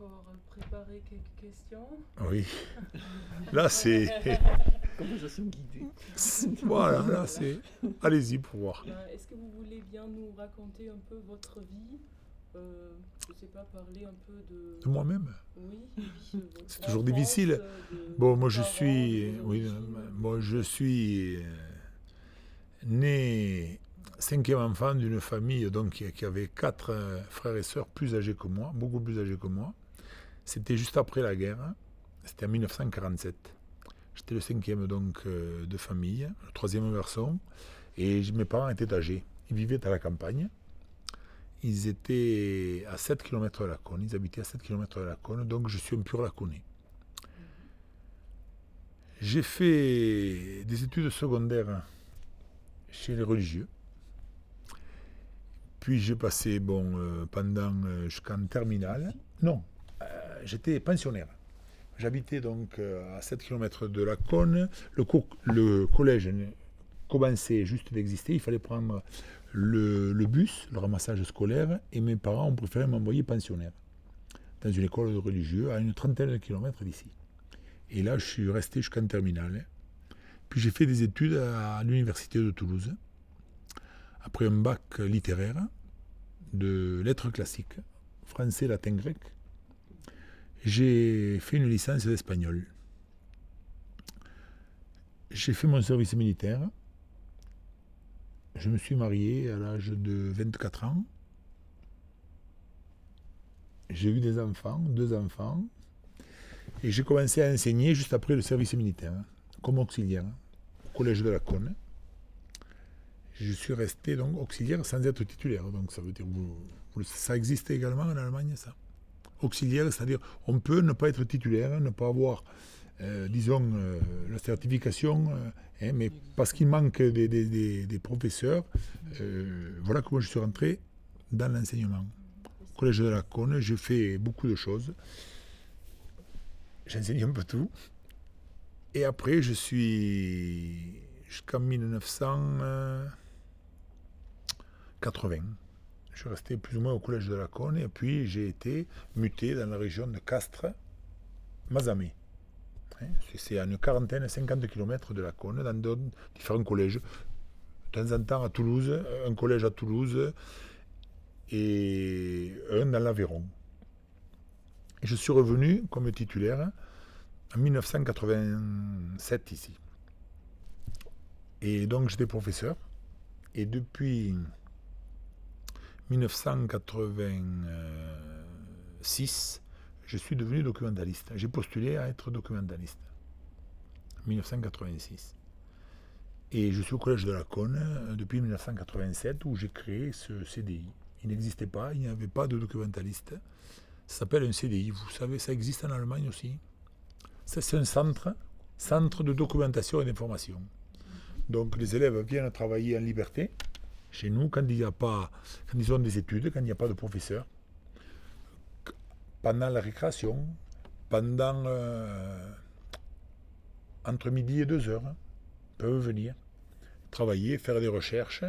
encore préparé quelques questions. Oui. Là, c'est... Conversation guidée. Voilà, là, c'est... Allez-y pour voir. Est-ce que vous voulez bien nous raconter un peu votre vie? Je sais pas, parler un peu de... De moi-même. Oui. C'est toujours difficile. Bon, moi je suis... Oui, moi je suis né cinquième enfant d'une famille donc, qui avait 4 frères et sœurs plus âgés que moi, beaucoup plus âgés que moi. C'était juste après la guerre, c'était en 1947. J'étais le cinquième donc, de famille, le troisième garçon, et mes parents étaient âgés. Ils vivaient à la campagne. Ils étaient à 7 km de Laconne, ils habitaient à 7 km de Laconne, donc je suis un pur Laconnais. J'ai fait des études secondaires chez les religieux. Puis j'ai passé pendant jusqu'en terminale. Non, j'étais pensionnaire. J'habitais donc à 7 km de Laconne. Le collège commençait juste d'exister. Il fallait prendre le bus, le ramassage scolaire, et mes parents ont préféré m'envoyer pensionnaire dans une école de religieux à une trentaine de kilomètres d'ici. Et là, je suis resté jusqu'en terminale. Puis j'ai fait des études à l'université de Toulouse, après un bac littéraire de lettres classiques, français, latin, grec. J'ai fait une licence d'espagnol. J'ai fait mon service militaire. Je me suis marié à l'âge de 24 ans. J'ai eu des enfants, 2 enfants. Et j'ai commencé à enseigner juste après le service militaire, comme auxiliaire, au collège de Laconne. Je suis resté donc auxiliaire sans être titulaire. Donc ça veut dire ça existe également en Allemagne, ça. Auxiliaire, c'est-à-dire on peut ne pas être titulaire, ne pas avoir, la certification, mais parce qu'il manque des professeurs, voilà comment je suis rentré dans l'enseignement. Au collège de Laconne, j'ai fait beaucoup de choses. J'enseigne un peu tout. Et après, je suis jusqu'en 1980. Je suis resté plus ou moins au collège de Laconne et puis j'ai été muté dans la région de Castres-Mazamet. C'est à une quarantaine, 50 km de Laconne, dans différents collèges. De temps en temps à Toulouse, un collège à Toulouse et un dans l'Aveyron. Et je suis revenu comme titulaire en 1987 ici. Et donc j'étais professeur. Et depuis 1986, je suis devenu documentaliste. J'ai postulé à être documentaliste. 1986. Et je suis au collège de Laconne depuis 1987 où j'ai créé ce CDI. Il n'existait pas, il n'y avait pas de documentaliste. Ça s'appelle un CDI. Vous savez, ça existe en Allemagne aussi. C'est un centre de documentation et d'information. Donc les élèves viennent travailler en liberté chez nous quand ils ont des études, quand il n'y a pas de professeur. Pendant la récréation, entre midi et 2 heures, ils peuvent venir travailler, faire des recherches.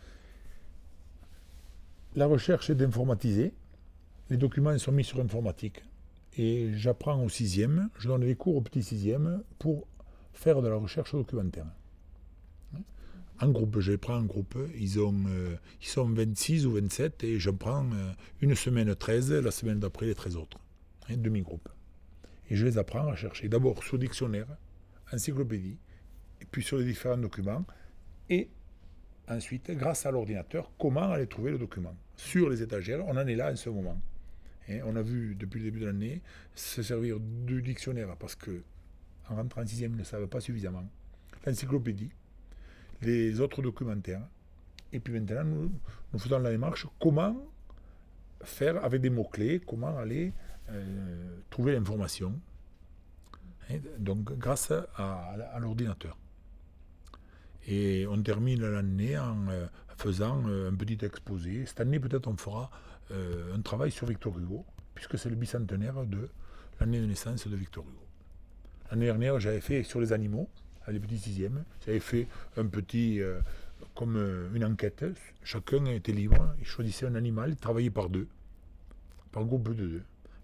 La recherche est informatisée. Les documents sont mis sur informatique. Et j'apprends au 6e, je donne des cours au petit 6e pour faire de la recherche documentaire. En groupe, je les prends en groupe. Ils sont 26 ou 27 et j'en prends une semaine 13, la semaine d'après les 13 autres. Demi-groupe. Et je les apprends à chercher. D'abord sur dictionnaire, encyclopédie, et puis sur les différents documents. Et ensuite, grâce à l'ordinateur, comment aller trouver le document. Sur les étagères, on en est là en ce moment. On a vu depuis le début de l'année se servir du dictionnaire parce que en rentrant en 6e, ils ne savent pas suffisamment. L'encyclopédie, les autres documentaires. Et puis maintenant, nous faisons la démarche comment faire avec des mots-clés, comment aller trouver l'information. Donc grâce à l'ordinateur. Et on termine l'année en faisant un petit exposé. Cette année, peut-être, on fera un travail sur Victor Hugo, puisque c'est le bicentenaire de l'année de naissance de Victor Hugo. L'année dernière, j'avais fait sur les animaux, à les petits 6e. J'avais fait un petit, comme une enquête. Chacun était libre, il choisissait un animal, il travaillait par groupe de 2.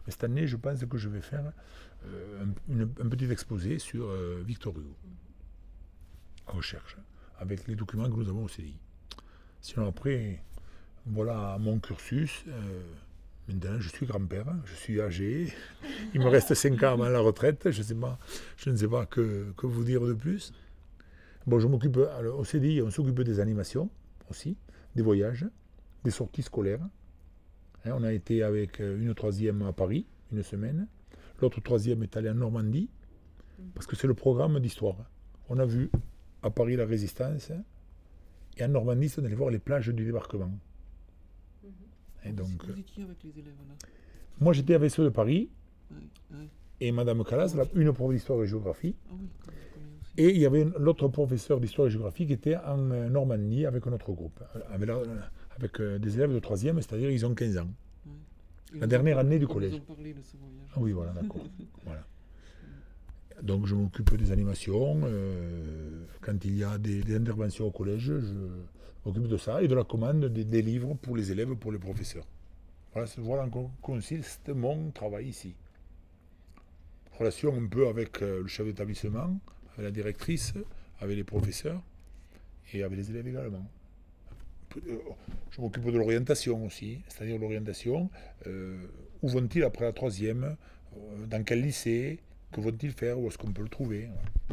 Mais cette année, je pense que je vais faire un petit exposé sur Victor Hugo, recherche, avec les documents que nous avons au CDI. Sinon après, voilà mon cursus. Maintenant, je suis grand-père, je suis âgé, il me reste 5 ans avant la retraite, je ne sais pas que vous dire de plus. Bon, je m'occupe, au CDI, on s'occupe des animations aussi, des voyages, des sorties scolaires. Hein, on a été avec une troisième à Paris, une semaine. L'autre troisième est allé en Normandie, parce que c'est le programme d'histoire. On a vu à Paris la Résistance, et en Normandie, on allait voir les plages du débarquement. Et donc, Vous étiez avec les élèves là? moi, j'étais avec ceux de Paris, Ouais. et Madame Calas, une prof d'histoire et géographie. Ah oui, je connais aussi. Et il y avait l'autre professeur d'histoire et géographie qui était en Normandie avec notre groupe, avec des élèves de 3e, c'est-à-dire ils ont 15 ans. Ouais. La dernière année du collège. Ils ont parlé de ce voyage. Ah oui, voilà, d'accord. Voilà. Donc je m'occupe des animations. Quand il y a des interventions au collège, je m'occupe de ça et de la commande des livres pour les élèves, pour les professeurs. Voilà en quoi consiste mon travail ici. Relation un peu avec le chef d'établissement, avec la directrice, avec les professeurs et avec les élèves également. Je m'occupe de l'orientation aussi, c'est-à-dire l'orientation. Où vont-ils après la 3e? Dans quel lycée? Que vont-ils faire? Où est-ce qu'on peut le trouver?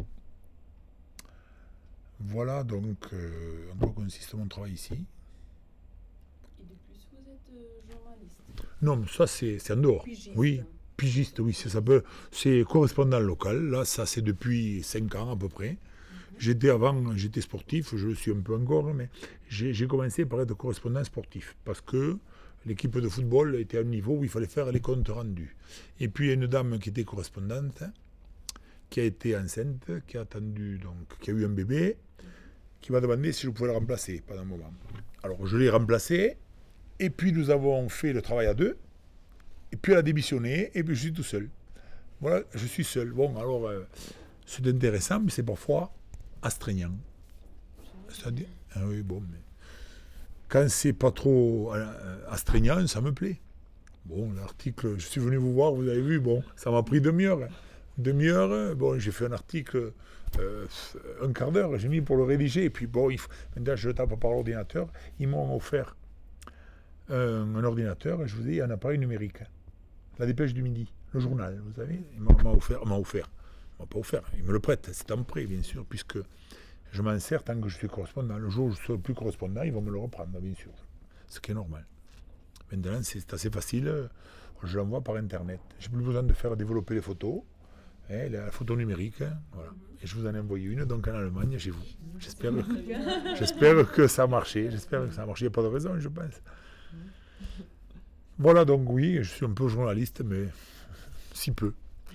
Voilà donc en quoi consiste mon travail ici. Et de plus, vous êtes journaliste. Non, mais ça c'est en dehors. Pigiste. Oui, pigiste, oui, c'est correspondant local. Là, ça c'est depuis 5 ans à peu près. J'étais sportif, je le suis un peu encore, mais j'ai commencé par être correspondant sportif parce que l'équipe de football était à un niveau où il fallait faire les comptes rendus. Et puis il y a une dame qui était correspondante, qui a été enceinte, qui a eu un bébé, qui m'a demandé si je pouvais la remplacer pendant un moment. Alors je l'ai remplacée, et puis nous avons fait le travail à deux, et puis elle a démissionné, et puis je suis tout seul. Voilà, je suis seul. Bon, alors c'est intéressant, mais c'est parfois astreignant. C'est-à-dire, ah oui, bon, mais quand c'est pas trop astreignant, ça me plaît. Bon, l'article, je suis venu vous voir, vous avez vu, bon, ça m'a pris demi-heure. Demi-heure, bon, j'ai fait un article, un quart d'heure, j'ai mis pour le rédiger, et puis bon, maintenant je le tape par l'ordinateur. Ils m'ont offert un ordinateur, et je vous dis, un appareil numérique. La Dépêche du Midi, le journal, vous savez, il m'a offert. Il m'a pas offert, il me le prête, c'est en prêt, bien sûr, puisque je m'en sers tant que je suis correspondant. Le jour où je ne serai plus correspondant, ils vont me le reprendre, bien sûr. Ce qui est normal. Maintenant, c'est assez facile. Je l'envoie par Internet. J'ai plus besoin de faire développer les photos. La photo numérique. Voilà. Et je vous en ai envoyé une, donc en Allemagne, chez vous. J'espère que ça a marché. Il n'y a pas de raison, je pense. Voilà, donc oui, je suis un peu journaliste, mais si peu.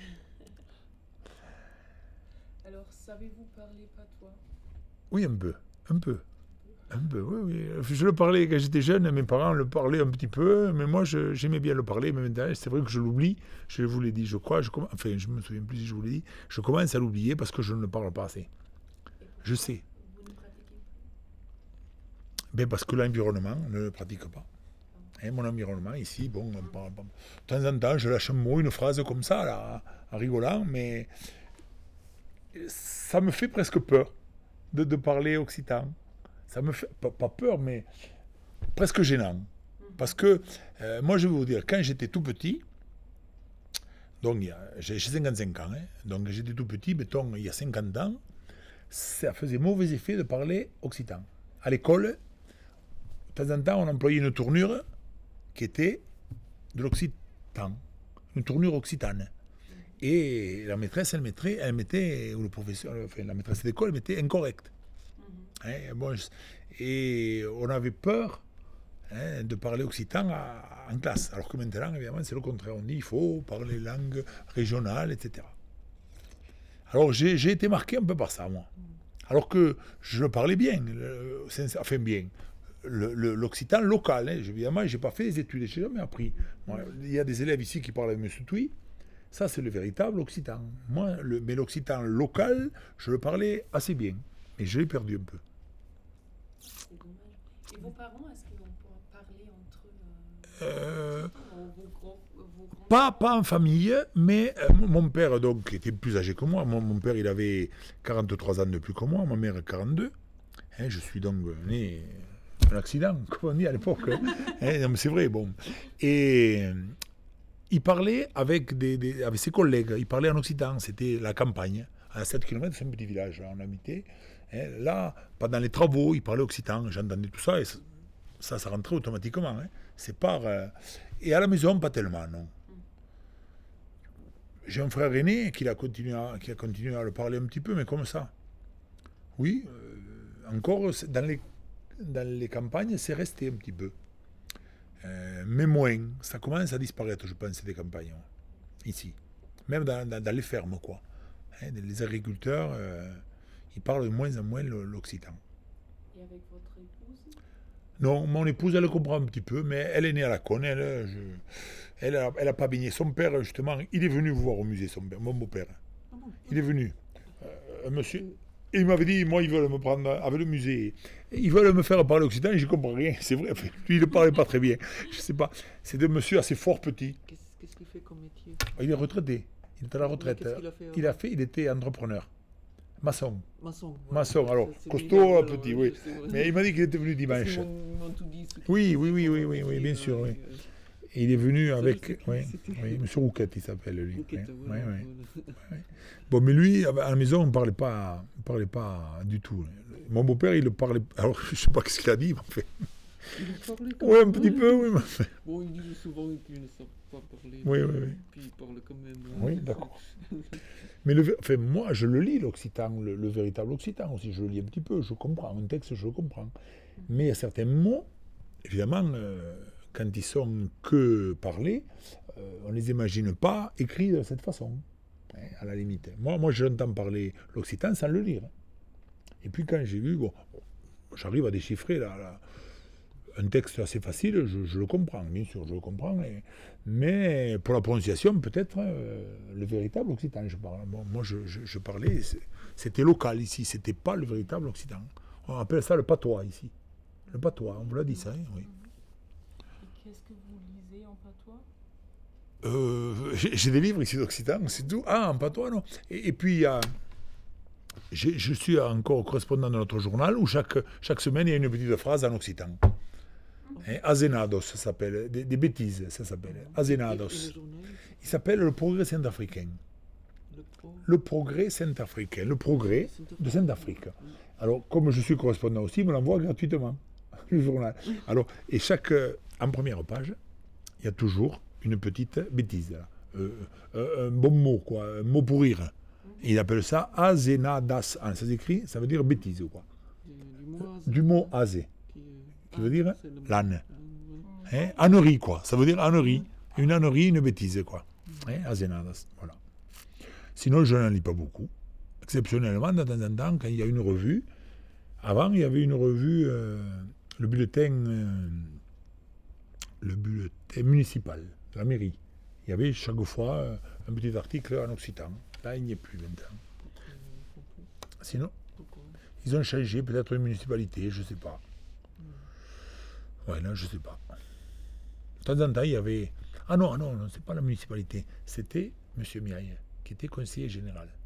Alors, savez-vous parler patois? Oui, un peu, oui. Je le parlais quand j'étais jeune, mes parents le parlaient un petit peu, mais moi j'aimais bien le parler, mais maintenant c'est vrai que je l'oublie, je vous l'ai dit, je crois, je me souviens plus si je vous l'ai dit, je commence à l'oublier parce que je ne le parle pas assez. Je sais. Vous ne pratiquez Ben parce que l'environnement ne le pratique pas. Mon environnement ici, bon, on parle pas. De temps en temps, je lâche un mot, une phrase comme ça, là, en rigolant, mais ça me fait presque peur de parler occitan. Ça me fait pas peur, mais presque gênant. Parce que, moi je vais vous dire, quand j'étais tout petit, donc j'ai 55 ans, donc j'étais tout petit, mettons, il y a 50 ans, ça faisait mauvais effet de parler occitan. À l'école, de temps en temps, on employait une tournure qui était de l'occitan, une tournure occitane. Et la maîtresse, elle mettait, ou le professeur, enfin la maîtresse d'école mettait incorrect. Et on avait peur de parler occitan en classe, alors que maintenant, évidemment, c'est le contraire. On dit qu'il faut parler langue régionale, etc. Alors j'ai été marqué un peu par ça, moi. Alors que je le parlais bien, bien, l'occitan local. Évidemment, je n'ai pas fait les études, je n'ai jamais appris. Moi, il y a des élèves ici qui parlent avec M. Touy. Ça, c'est le véritable occitan. Mais l'occitan local, je le parlais assez bien. Mais je l'ai perdu un peu. C'est dommage. Et vos parents, est-ce qu'ils vont pouvoir parler entre eux vos grands Pas en famille, mais mon père, donc, qui était plus âgé que moi, mon père, il avait 43 ans de plus que moi, ma mère 42. Hein, je suis donc né un accident, comme on dit à l'époque. Hein, non, mais c'est vrai, bon. Et il parlait avec ses collègues, il parlait en occitan, c'était la campagne. À 7 km, c'est un petit village, là, on habitait. Hein, là, pendant les travaux, il parlait occitan, j'entendais tout ça, et ça rentrait automatiquement. Hein. C'est par... et à la maison, pas tellement, non. J'ai un frère aîné qui a continué à le parler un petit peu, mais comme ça. Oui, encore, dans les campagnes, c'est resté un petit peu. Mais moins. Ça commence à disparaître, je pense, des campagnes. Ici. Même dans les fermes, quoi. Hein, les agriculteurs, ils parlent de moins en moins l'occitan. Et avec votre épouse? Non, mon épouse, elle comprend un petit peu, mais elle est née à la Cône. Elle a pas baigné. Son père, justement, il est venu voir au musée, son père, mon beau-père. Ah bon? Il est venu. Un monsieur. Et il m'avait dit, moi, ils veulent me prendre avec le musée. Ils veulent me faire parler occitan et je ne comprends rien. C'est vrai, lui, il ne parlait pas très bien. Je ne sais pas. C'est des monsieur assez fort petits. Qu'est-ce qu'il fait comme métier? Il est retraité. Il est à la retraite. Qu'est-ce qu'il a fait? Il était entrepreneur. Maçon. Maçon. Maçon, alors, C'est costaud, bien, petit, ouais, oui. je sais, ouais. Mais il m'a dit qu'il était venu Parce dimanche. qu'ils m'ont tout dit, ceux qui Oui, font oui, métier, bien sûr, oui. ouais. Et il est venu Ça, avec... je sais qui Oui, c'était. oui, monsieur Rouquette, il s'appelle, lui. Rouquette, Oui, voilà, oui, oui. voilà. Bon, mais lui, à la maison, on ne parlait pas du tout. Mon beau-père, il le parlait... Alors, je ne sais pas ce qu'il a dit, mais en fait... Il parlait quand Oui, un même, petit hein. peu, oui. Mais... Bon, il dit souvent qu'il ne sait pas parler. Oui, oui, oui. Puis il parle quand même. Oui, d'accord. Mais enfin, moi, je le lis, l'occitan, le véritable occitan aussi. Je le lis un petit peu, je comprends. Un texte, je le comprends. Mais il y a certains mots, évidemment, quand ils sont que parlés, on ne les imagine pas écrits de cette façon, hein, à la limite. Moi, j'entends parler l'occitan sans le lire. Et puis quand j'ai vu, bon, j'arrive à déchiffrer un texte assez facile, je le comprends, bien sûr, je le comprends. Mais pour la prononciation, peut-être, le véritable occitan, je parle. Bon, moi, je parlais, c'était local ici, c'était pas le véritable occitan. On appelle ça le patois ici. Le patois, on vous l'a dit ça, hein, oui. Et qu'est-ce que vous lisez en patois? J'ai des livres ici d'occitan, c'est tout. Ah, en patois, non. Et puis, je suis encore correspondant de notre journal où chaque semaine, il y a une petite phrase en occitan. Hein, Azenados, ça s'appelle. Des bêtises, ça s'appelle. Azenados. Il s'appelle Le Progrès Centrafricain. Le Progrès Centrafricain. Le Progrès de Centrafrique. Alors, comme je suis correspondant aussi, il me l'envoie gratuitement, le journal. Alors, et en première page, il y a toujours une petite bêtise. Là. Un bon mot, quoi. Un mot pour rire. Et il appelle ça Azenadas. Ça s'écrit, ça veut dire bêtise, quoi. Du mot azé, qui veut dire l'âne. Hein? Ânerie, quoi. Ça veut dire ânerie. Une ânerie, une bêtise, quoi. Hein? Azenadas, voilà. Sinon, je n'en lis pas beaucoup. Exceptionnellement, de temps en temps, quand il y a une revue, avant, il y avait une revue, le bulletin municipal de la mairie. Il y avait chaque fois un petit article en occitan. Là, il n'y est plus maintenant. Sinon, ils ont changé, peut-être une municipalité, je ne sais pas. Ouais, là, je ne sais pas. De temps en temps, il y avait... Ah non, c'est pas la municipalité. C'était M. Miaille, qui était conseiller général.